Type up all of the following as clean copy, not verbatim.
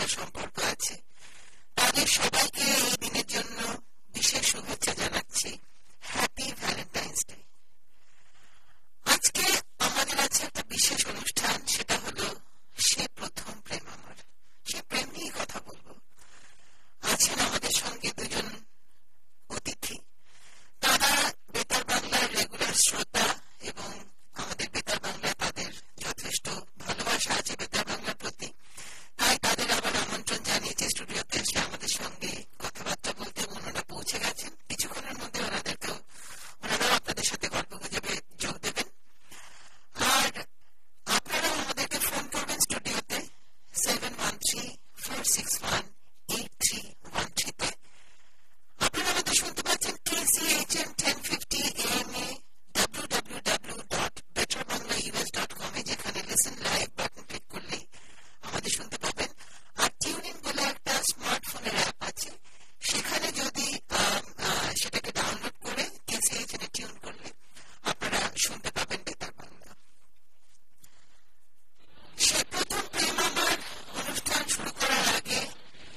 সম্পর্ক আছে, তাদের সবাইকে এই দিনের জন্য বিশেষ শুভেচ্ছা জানাচ্ছি। Happy Valentine's day. আজকে আমাদের আছে একটা বিশেষ অনুষ্ঠান, সেটা হলো সে প্রথম প্রেম আমার। সে প্রেম নিয়ে কথা বলবো। আছেন আমাদের সঙ্গে দুজন অতিথি। তারা বেতার বাংলার রেগুলার শ্রোতা এবং আমাদের বেতার বাংলায় তাদের যথেষ্ট ভালোবাসা আছে বেতার বাংলার প্রতি। তাই তাদের আবার আমন্ত্রণ জানিয়েছে স্টুডিওতে এসে আমাদের সঙ্গে কথাবার্তা বলতে, এবং ওনারা পৌঁছে গেছেন। কিছুক্ষণের মধ্যে ওনারাও আপনাদের সাথে গল্প গুজবে যোগ দেবেন। আর আপনারাও আমাদেরকে ফোন করবেন স্টুডিওতে 713-461-8313-তে। আপনারা আমাদের শুনতে পাচ্ছেন KCHM 1050 AM এ, www.betterbanglaus.com এ, যেখানে লিসেন লাইভ বাটন ক্লিক করলেই আমাদের শুনতে পাবেন। আর টিউনিং বলে একটা স্মার্টফোনের অ্যাপ আছে, সেখানে যদি সেটাকে ডাউনলোড করে KCHM এ টিউন করলে আপনারা শুনতে পাবেন বেতার বাংলা। সে প্রথম প্রেম আমার অনুষ্ঠান শুরু করার আগে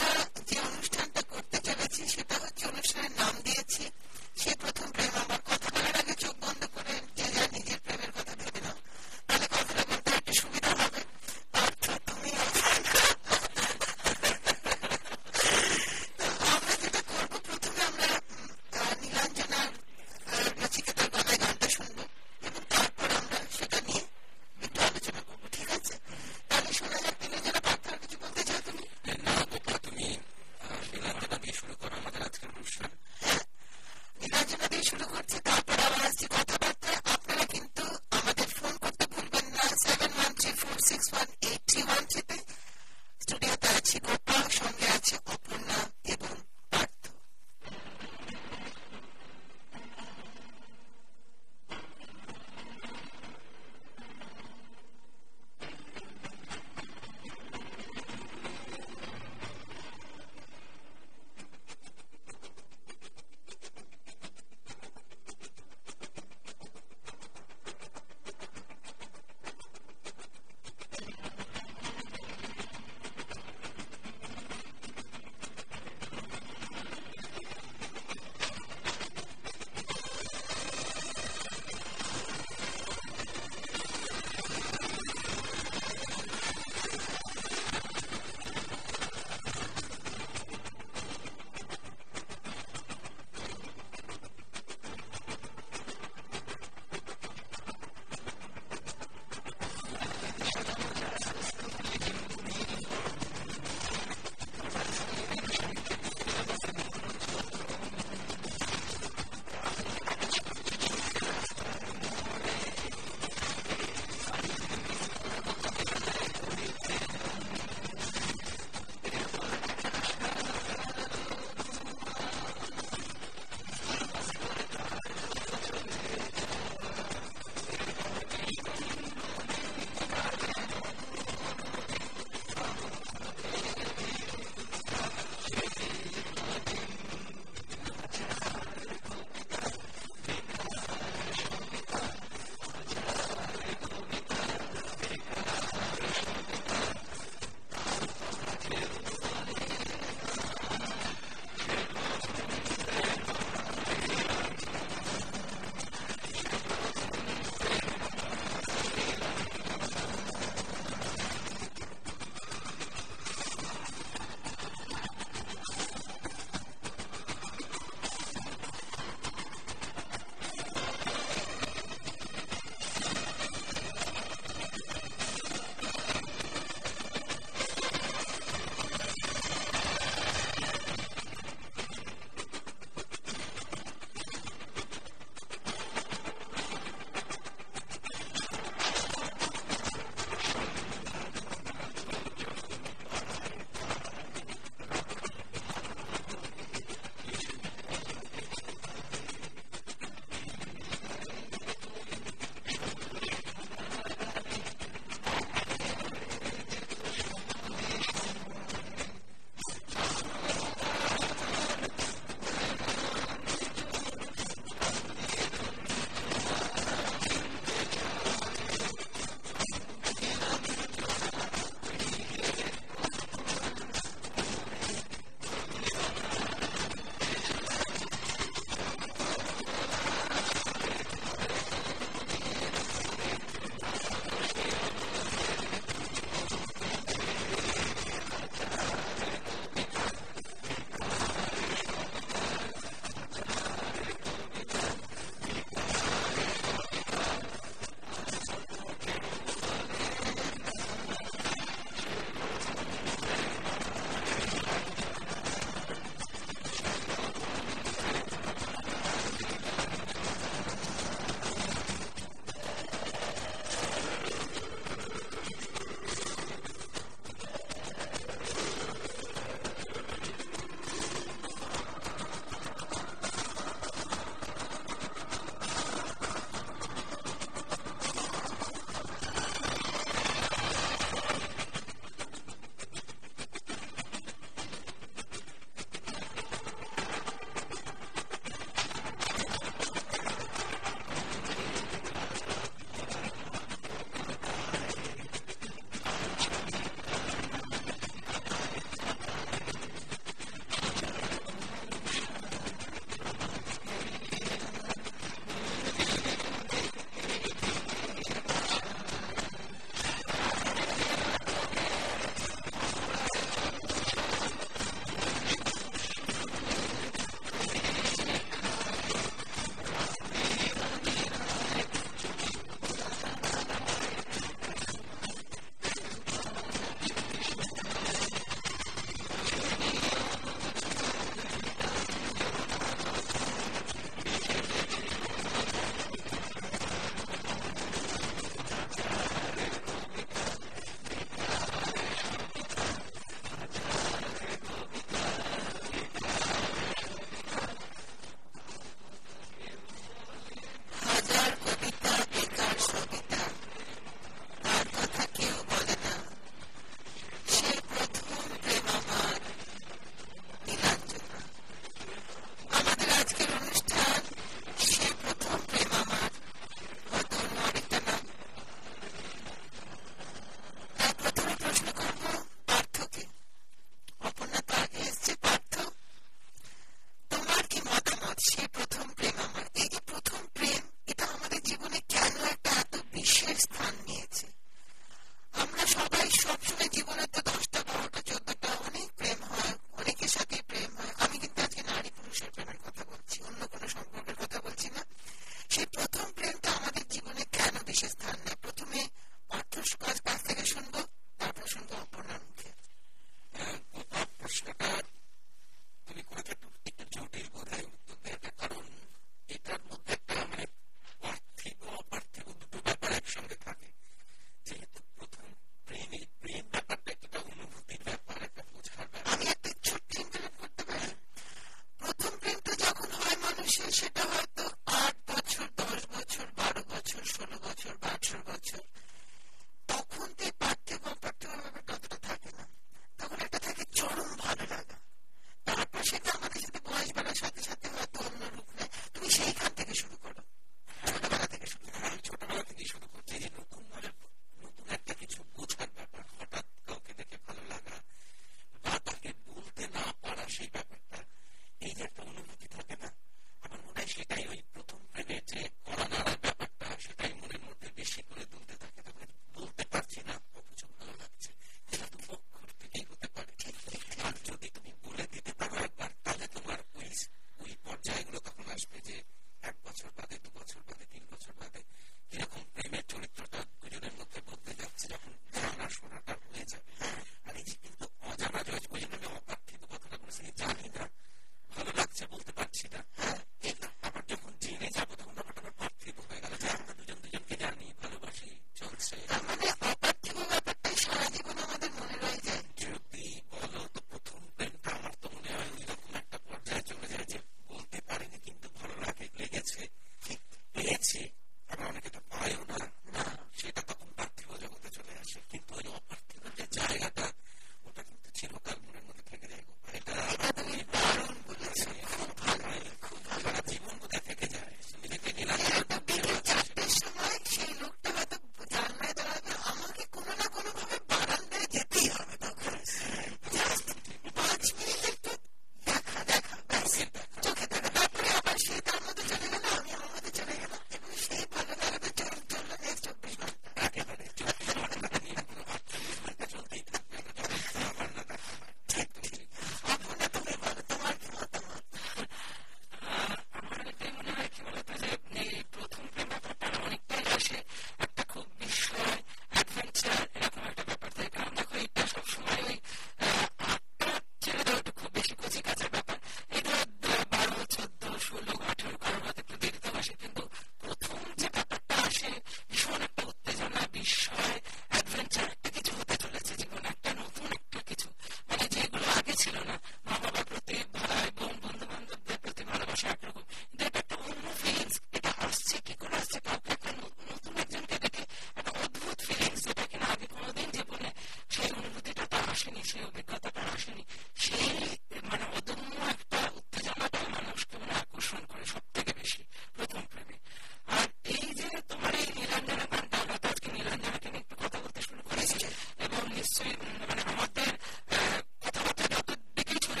ছিল না। মা বাবার প্রতি, ভাই বোন, বন্ধু বান্ধবদের প্রতি ভালোবাসা একরকম, কিন্তু এটা একটা অন্য ফিলিংস। এটা আসছে কি করে আসছে, কাউকে একটা নতুন একজনকে দেখে একটা অদ্ভুত ফিলিংস, যেটা কিনা আগে কোনোদিন জীবনে সেই অনুভূতিটা তার আসেনি, সেই অভিজ্ঞতাটা আসেনি। সেই মানে অদম্য একটা উত্তেজনাটাই মানুষকে মানে আকর্ষণ করে সব থেকে বেশি প্রথম প্রেমে। আর এই যে তোমার এই নীলাঞ্জনা গানটা, আমরা তো আজকে নীলাঞ্জনাকে নিয়ে একটু কথা বলতে শুরু করেছি, এবং নিশ্চয়ই মানে আমাদের কথাবার্তা যত দিকেই ছড়িয়ে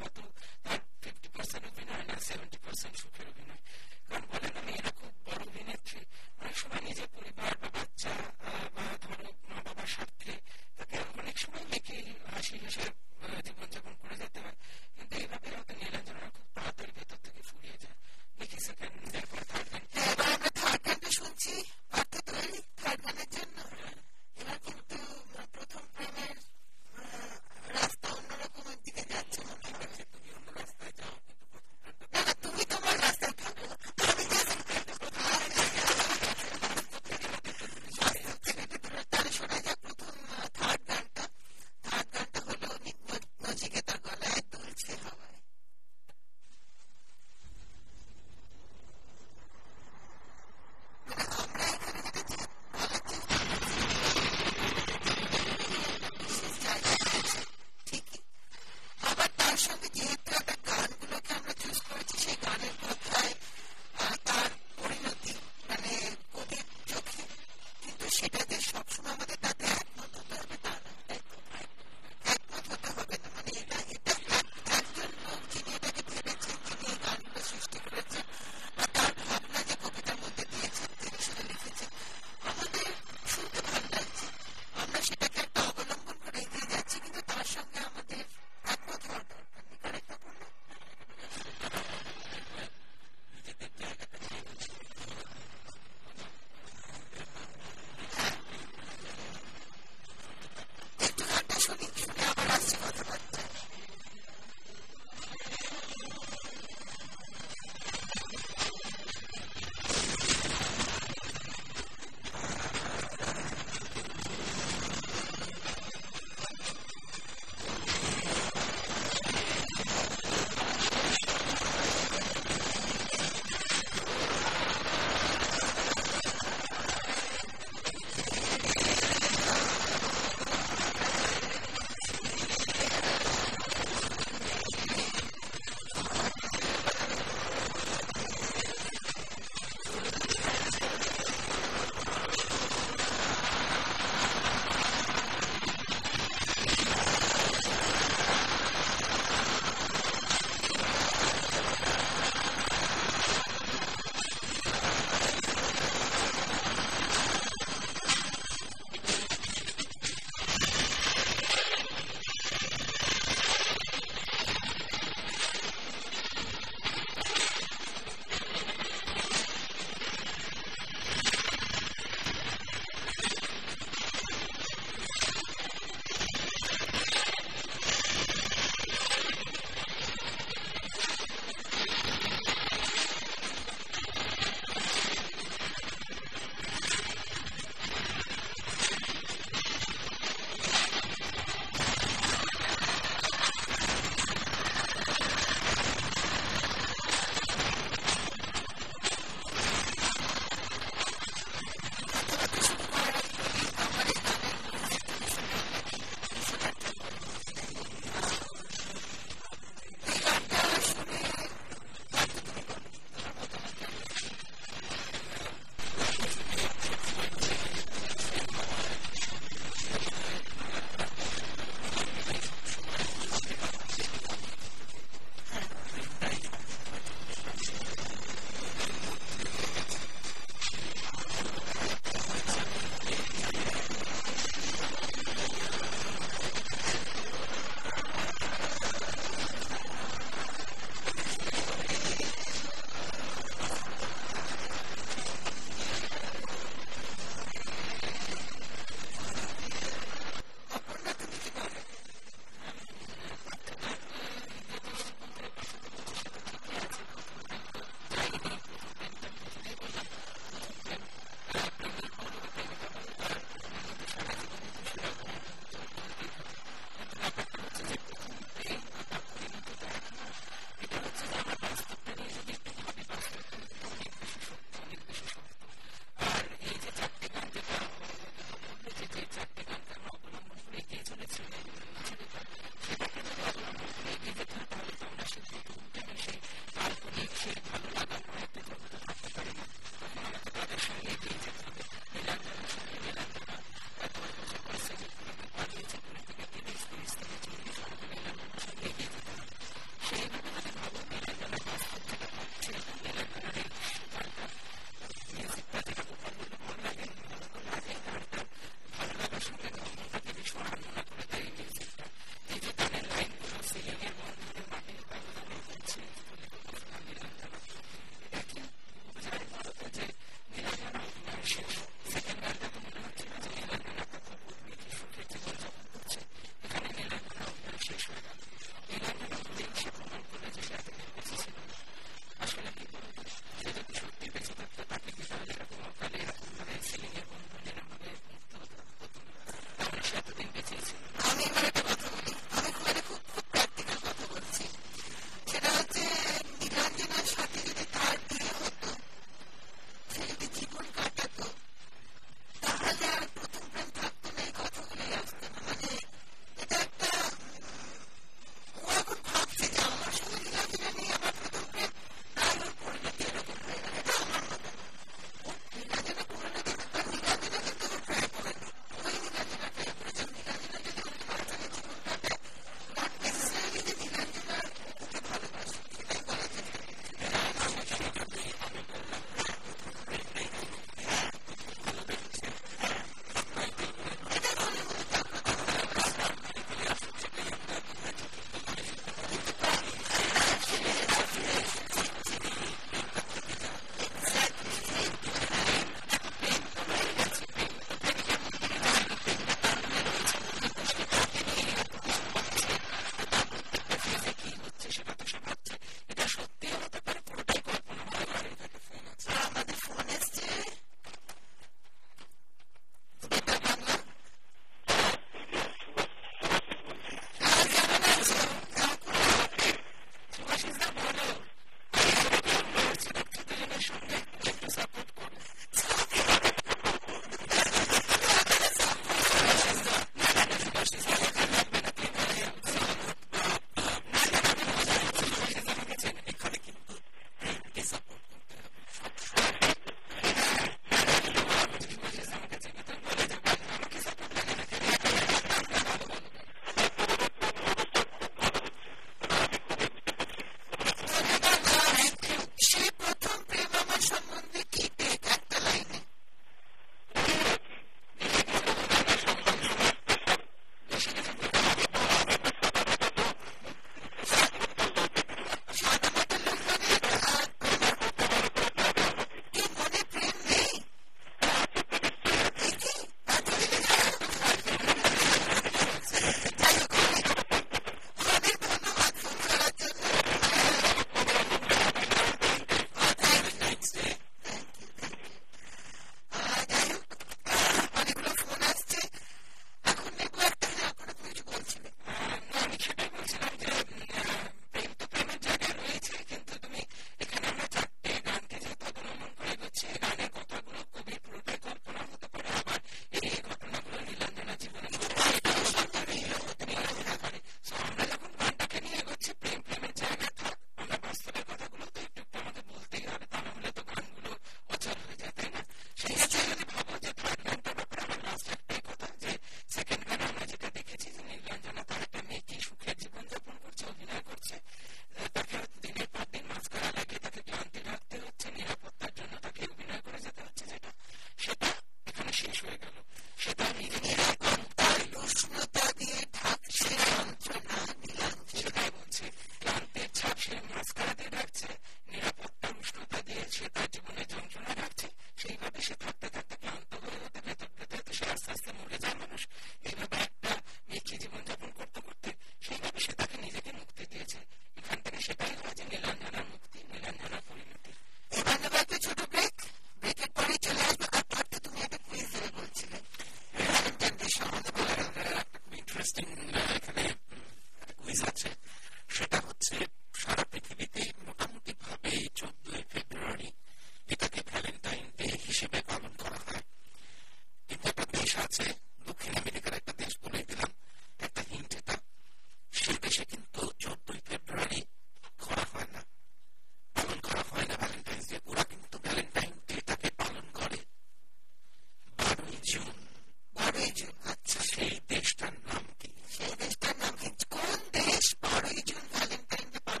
হচ্ছে সারা পৃথিবীতে মোটামুটি ভাবে 14ই ফেব্রুয়ারি এটাকে ভ্যালেন্টাইন ডে হিসেবে পালন করা হয়। কিন্তু একটা দেশ আছে, দক্ষিণ আমেরিকার একটা দেশ, বলে দিলাম একটা হিন্ট এটা, সেই দেশে কিন্তু 14ই ফেব্রুয়ারি করা হয় না, পালন করা হয় না ভ্যালেন্টাইন্স ডে। ওরা কিন্তু ভ্যালেন্টাইন ডেটাকে পালন করে 12ই জুন। 12ই জুন, আচ্ছা। সেই দেশটার নাম কি? সেই দেশটার নাম কি? কোন দেশ 12ই জুন ভ্যালেন্টাইন ডে পালন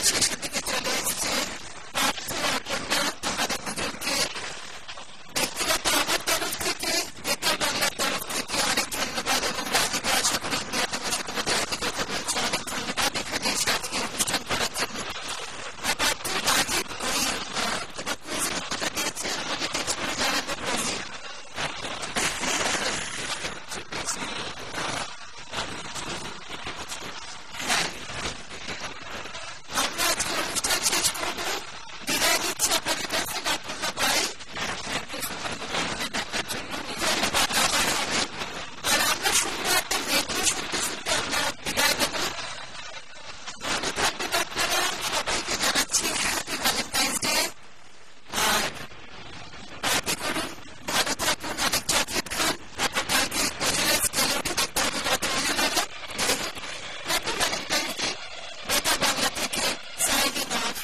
শেষের দিকে চলে এসছে। পার্থ, অপর্ণা, তোমাদের দুজনকে ব্যক্তিগত আমার তরফ থেকে, বেতার বাংলার তরফ থেকে অনেক ধন্যবাদ। এবং রাজীব, আশা করি ইন্ডিয়া তোমার সাথে মধ্যে একই কথা বলছো, অনেক ধন্যবাদ এখানে এসে আজকে অনুষ্ঠান করার জন্য। আর পার্থ, রাজীব ওই তোমার কুইজের উত্তরটা দিয়েছে, আমাকে টেক্সট করে জানাতে প্লিজ। আমরা আজকে অনুষ্ঠান শেষ করবো, বিদায় নিচ্ছি আপনাদের কাছে। অপূর্ণ বাই, ধন্যবাদ, আবার হবে। আর আমরা শুনবো একটা মেঘ শুনতে শুনতে আমরা বিদায় দেবো। ভালো থাকবেন আপনারা, সবাইকে জানাচ্ছি হ্যাপি ভ্যালেন্টাইন্স ডে। আর পার্টি করুন, ভালো থাকুন, অনেক চকলেট খান, তারপর কালকে ওজনের স্কেলে উঠে দেখতে হবে কত ওজন হলো। যাই হোক, হ্যাপি ভ্যালেন্টাইন্স ডে। বেতার বাংলা থেকে সাইনিং অফ।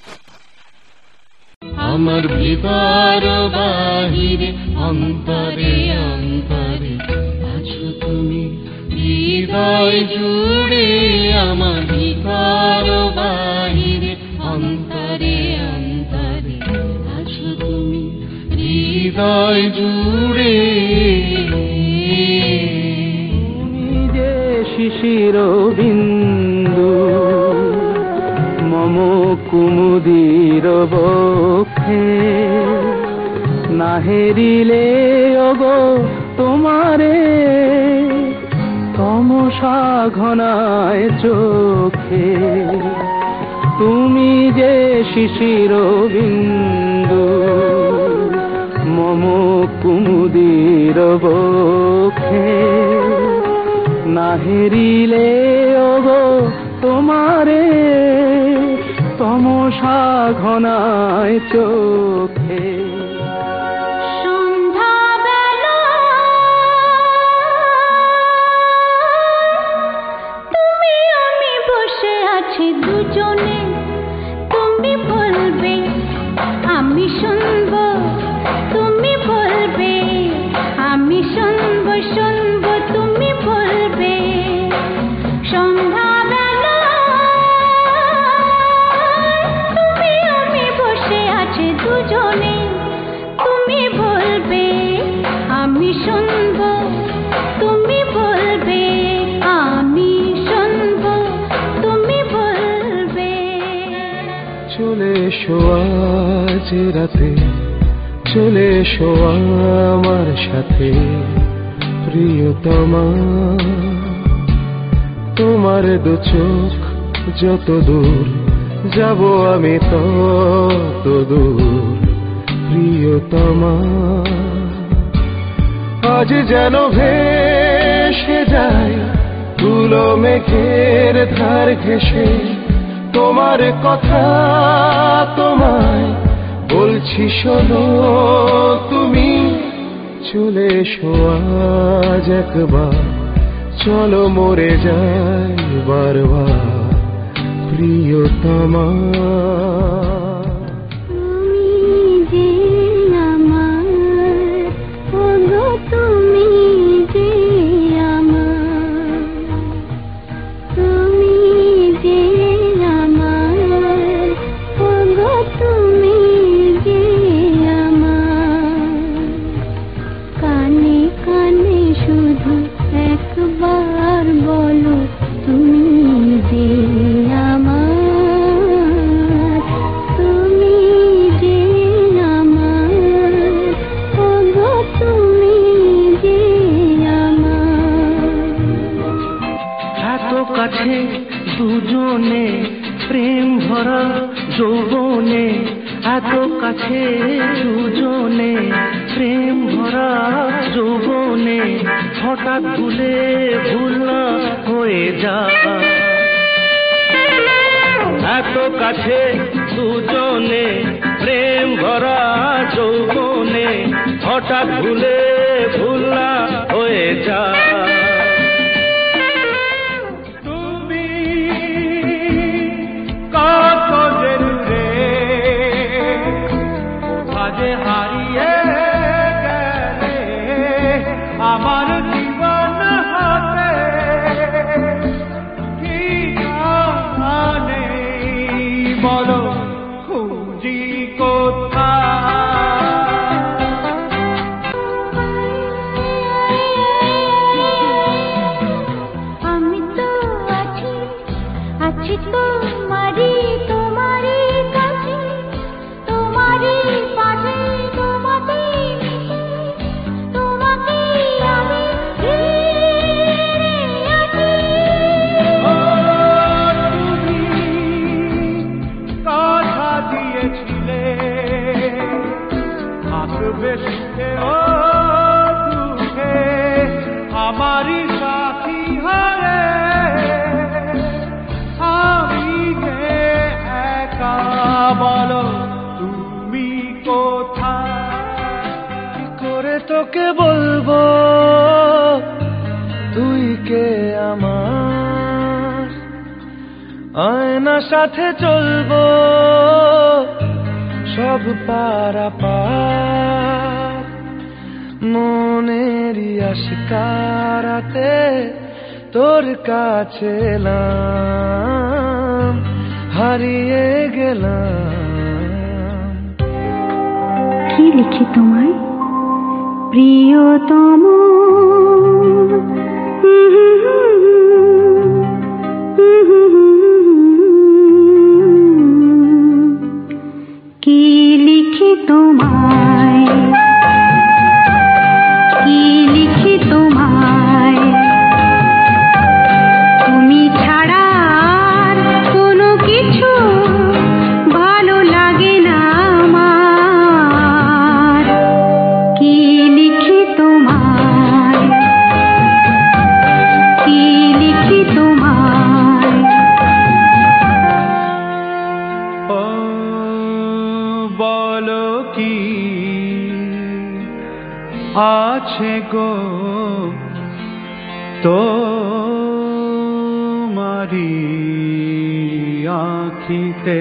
আমার ভিতর বাহিরে অন্তরে অন্তরে আছো তুমি, হৃদয় জুড়ে আমার ভিতর বাহিরে অন্তরে অন্তরে আছো তুমি, হৃদয় জুড়ে। তুমি যে শিশির বিন্দু মম কুমুদির বক্ষে, না হেরিলে ওগো তোমারে তমসা ঘনায় চোখে। তুমি যে শিশির বিন্দু মম কুমুদির বক্ষে, না হেরিলে ওগো তোমারে তমসা ঘনায় চোখে। তুমি আমি বসে আছি দুজনে, তুমি বলবে আমি শুনবো, তুমি বলবে আমি শুনবো, শুনবো তুমি বলবে। সন্ধ্যাবেলা তুমি আমি বসে আছি দুজনে, তুমি বলবে আমি শুনবো, তুমি বলবে আমি শুনবো, তুমি বলবে। চলে এসো আজ রাতে, চলে এসো আমার সাথে প্রিয়তমা। তোমার দু চোখ যত দূর যাব আমি তত দূর প্রিয়তমা। আজ যেন ভেসে যায় ধুলো মেঘের ধার ঘেঁষে, তোমার কথা তোমায় বলছি শোনো তুমি। চলে এসো আজ একবার, চলো মরে যাই বারবার প্রিয়তমা। তুমি যে আমার, ওগো তুমি যে আমার, তুমি যে আমার, ওগো তুমি যে আমার। কানে কানে শুধু একবার বলো তুমি যে আমার, তুমি যে আমার, ওগো তুমি যে আমার। এত কাছে দুজনে প্রেম ভরা যৌবনে, এত কাছে দুজনে প্রেম ভরা যৌবনে, হঠাৎ ভুলে ভুল না হয়ে যায়। এত কাছে দুজনে প্রেম ভরা যৌবনে, হঠাৎ ভুলে ভুল না হয়ে যায়। তুমি কত যে দূরে আজে হারিয়ে গেলে আমার জীবন হাতে, ঠিকানা নেই আছি তোমারই তোমারই কাছে, তোমারই পাশে, তোমাকে তোমাকে আমি ঘিরে আছি। ও তুমি কথা দিয়েছিলে থাকবে সুখে ও দুঃখে আমারই সাথী হয়ে, আমি যে একা বলো তুমি কোথায়? কি করে তোকে বলবো তুই কে আমার, আয়নার সাথে চলবো সব পারাপার, মনেরই আশকারাতে তোর কাছে এলাম, হারিয়ে গেলাম। কি লিখি তোমায় প্রিয়তম, কি লিখি তোমায়, কি লিখি তোমায়, তুমি ছাড়া আর কোনো কিছু ভালো লাগে না আমার। কি লিখি তোমায়, কি লিখি তোমায়। ও বলো কি আছে গো তোমারি আঁখিতে,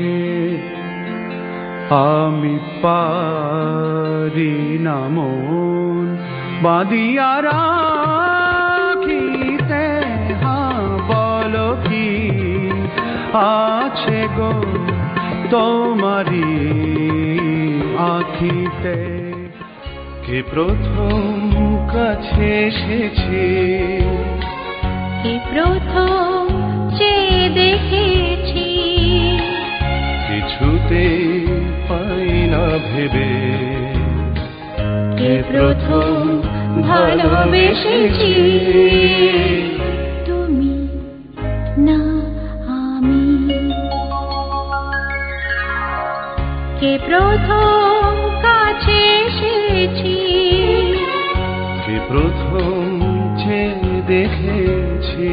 আমি পারি না মন বাঁধিয়া রাখিতে। হ্যাঁ বলো কি আছে গো তোমারি আঁখিতে, কে প্রথম কাছে এসেছে, কি প্রথম চেয়ে দেখেছি, কিছুতে পাই না ভেবে, কে প্রথম ভালোবেসেছি, তুমি না আমি। কে প্রথম কাছে এসেছি, কে প্রথম চেয়ে দেখেছি,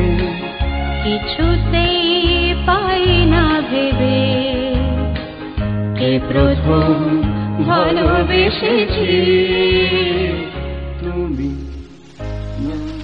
কিছুতেই পাই না ভেবে, কে প্রথম ভালোবেসেছি, তুমি না